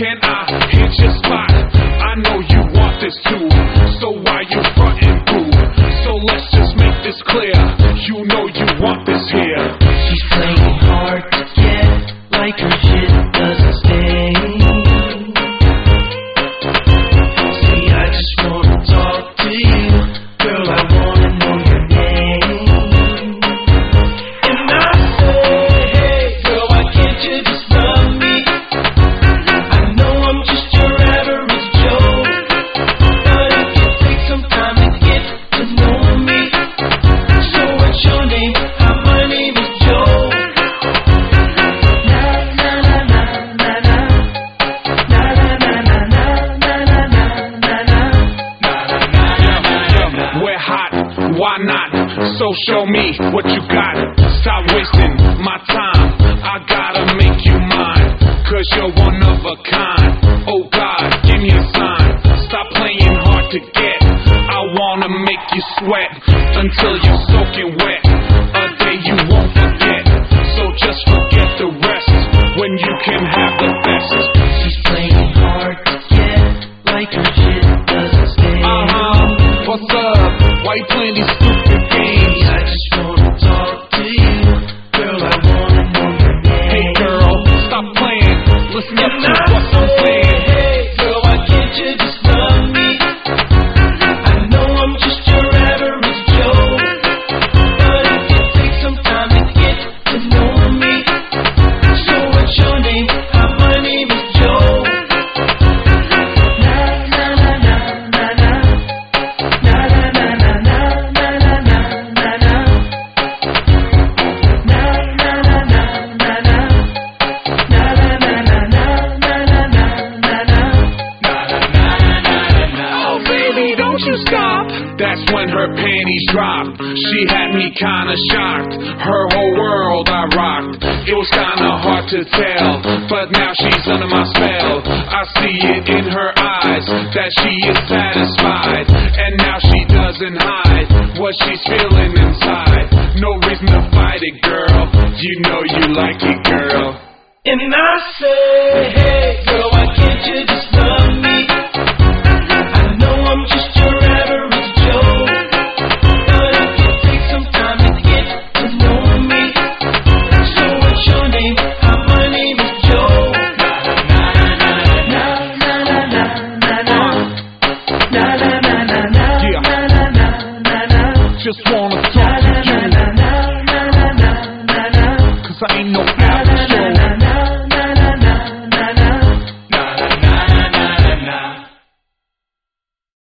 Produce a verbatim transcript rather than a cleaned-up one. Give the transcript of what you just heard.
Can I hit your spot? I know you want this too, so why you frontin', boo? So let's just make this clear, you know you want this here. She's playing hard to get, like her shit doesn't stay. See, I just wanna talk to you, girl, I wanna know your name. And I say, hey, girl, why can't you just love me? I know I'm just your average Joe, but it can take some time to get to know me. So what's your name? Hi, my name is Joe. We're hot, why not? So show me what you got. Stop wasting my time, I gotta make you mine, cause you're one of a kind. Oh God, give me a sign. Stop playing hard to get, I wanna make you sweat until you're soaking wet. A day you won't forget, so just forget the rest when you can have the best. She's playing hard to get, like her shit doesn't stay. Uh-huh, what's up? Why you playing these stupid games? I just wanna talk to you, girl, I wanna know your name. Hey girl, stop playing, listen up to what I'm saying. Hey, girl, why can't you just love me? I know I'm just your average Joe, but it can take some time to get to know me. So what's your name? Hi, my name is Joe. Na na na na na na na na na na na na na na na na na Oh baby, don't you stop. That's when her panties dropped. She had me kinda shocked. Her whole world I rocked. It was kinda hard to tell, but now she's under my spell. I see it in her eyes that she is satisfied, and now she doesn't hide what she's feeling inside. No reason to fight it, girl. You know you like it, girl. And I say, hey, girl, why can't you just love me? I know I'm just your average Joe, but it can take some time to get to know me. So what's your name? Hi, my name is Joe. Na na na na na na na na na na na na na Yeah. na na na na. Just wanna talk to you, Na na na na na na na na. cause I ain't no